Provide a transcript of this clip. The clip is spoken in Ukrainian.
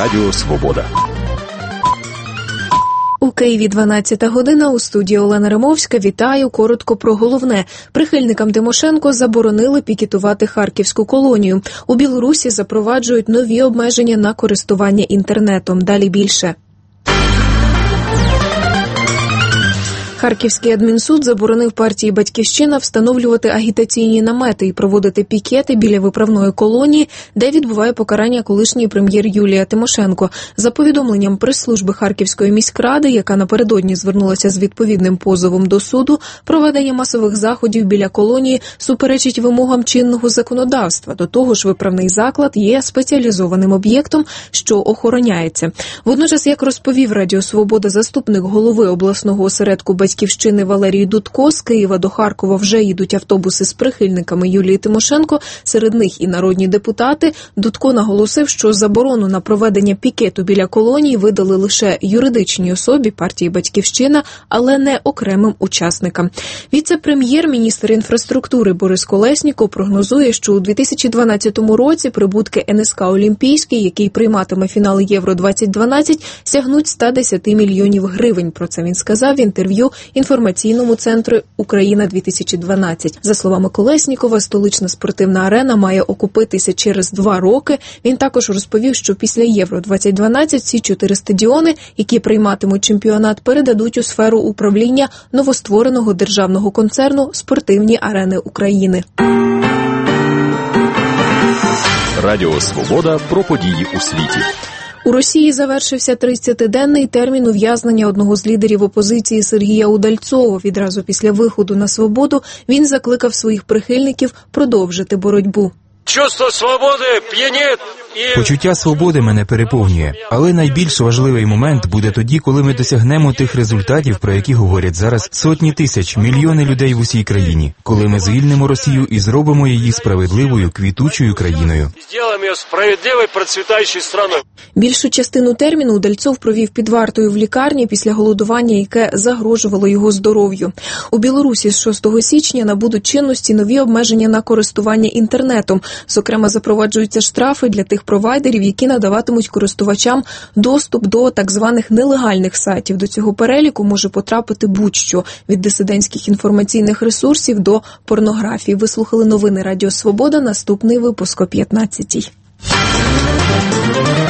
Радіо Свобода. У Києві 12 година, у студії Олена Римовська. Вітаю. Коротко про головне. Прихильникам Тимошенко заборонили пікетувати Харківську колонію. У Білорусі запроваджують нові обмеження на користування інтернетом. Далі більше. Харківський адмінсуд заборонив партії «Батьківщина» встановлювати агітаційні намети і проводити пікети біля виправної колонії, де відбуває покарання колишній прем'єр Юлія Тимошенко. За повідомленням прес-служби Харківської міськради, яка напередодні звернулася з відповідним позовом до суду, проведення масових заходів біля колонії суперечить вимогам чинного законодавства. До того ж, виправний заклад є спеціалізованим об'єктом, що охороняється. Водночас, як розповів Радіо Свобода заступник голови обласного осередку «Батьківщини» Валерій Дудко, з Києва до Харкова вже їдуть автобуси з прихильниками Юлії Тимошенко, серед них і народні депутати. Дудко наголосив, що заборону на проведення пікету біля колонії видали лише юридичній особі партії «Батьківщина», але не окремим учасникам. Віце-прем'єр, міністр інфраструктури Борис Колесніков прогнозує, що у 2012 році прибутки НСК «Олімпійський», який прийматиме фінал Євро-2012, сягнуть 110 мільйонів гривень. Про це він сказав в інтерв'ю інформаційному центру «Україна-2012». За словами Колеснікова, столична спортивна арена має окупитися через 2 роки. Він також розповів, що після Євро-2012 ці 4 стадіони, які прийматимуть чемпіонат, передадуть у сферу управління новоствореного державного концерну «Спортивні арени України». Радіо Свобода про події у світі. У Росії завершився 30-денний термін ув'язнення одного з лідерів опозиції Сергія Удальцова. Відразу після виходу на свободу він закликав своїх прихильників продовжити боротьбу. Чувство свободи п'янить і... Почуття свободи мене переповнює, але найбільш важливий момент буде тоді, коли ми досягнемо тих результатів, про які говорять зараз сотні тисяч, мільйони людей в усій країні, коли ми звільнимо Росію і зробимо її справедливою, квітучою країною. Зробимо її справедливою, процвітаючою страною. Більшу частину терміну Удальцов провів під вартою в лікарні після голодування, яке загрожувало його здоров'ю. У Білорусі з 6 січня набудуть чинності нові обмеження на користування інтернетом. Зокрема, запроваджуються штрафи для тих провайдерів, які надаватимуть користувачам доступ до так званих нелегальних сайтів. До цього переліку може потрапити будь-що – від дисидентських інформаційних ресурсів до порнографії. Ви слухали новини Радіо Свобода. Наступний випуск о 15-й.